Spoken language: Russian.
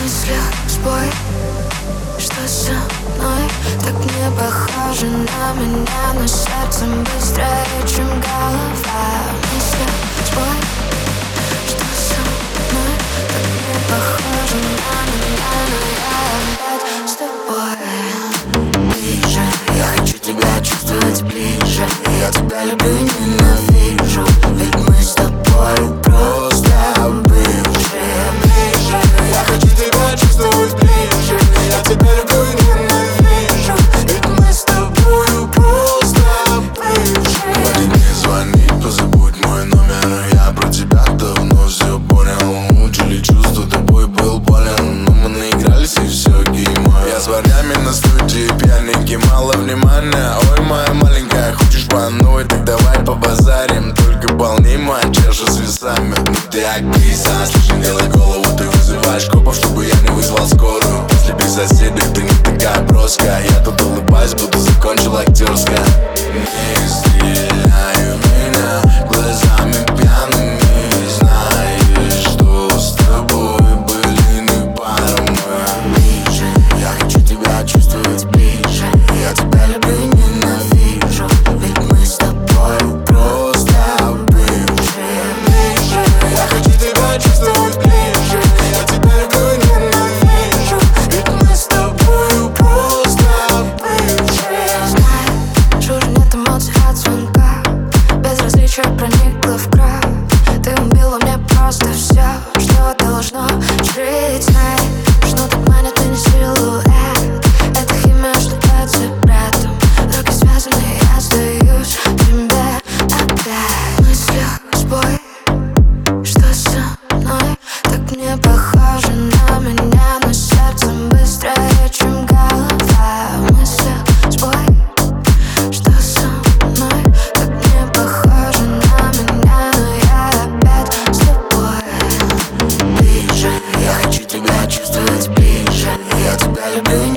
мыслях сбой, что со мной так не похоже на меня, но сердцем быстрее, чем голова. В мыслях сбой, что со мной так не похоже на меня, но я опять с тобой. Ближе, я хочу тебя чувствовать ближе. Я тебя люблю и ненавижу, ведь мы с тобой просто бывшие. Ближе, я хочу тебя чувствовать ближе. Я тебя люблю и ненавижу, ведь мы с тобой просто бывшие. Хватит не звонить, позабудь мой номер. Я про тебя давно все понял. Мучили чувства, тобой был болен, но мы наигрались и все геймо. Я с парнями на студии пьяненький, мало внимания. Ой, моя маленькая, хочешь пануть, так давай побазарим. Только полни моя чаша с весами. Ну ты актриса, слишком делай голову. Ты вызываешь копов, чтобы я не вызвал скорую. После без соседей ты не такая броская. Я тут улыбаюсь, будто закончил актерское. Не стреляй в меня глазами пьяными. Знаешь, что с тобой были не пара мы. Ближе, я хочу тебя чувствовать ближе. Я тебя люблю и ненавижу, ведь мы с тобой просто бывшие. Ближе, Я хочу тебя чувствовать ближе. Я тебя люблю и ненавижу, ведь мы с тобой просто бывшие. Знаешь, уже нет эмоций от звонка, безразличие проникло в кровь. Ты убила мне просто все, что должно жить. Знаешь, что так манит и не силуэт. Это химия, что под запретом. Руки связаны, я сдаюсь тебе опять. В мыслях сбой, что со мной так не похоже на меня, но сердцем быстрее, чем голова. В мыслях сбой, что со мной так не похоже на меня, но я опять с тобой. Ближе, я хочу тебя чувствовать ближе. Я тебя люблю и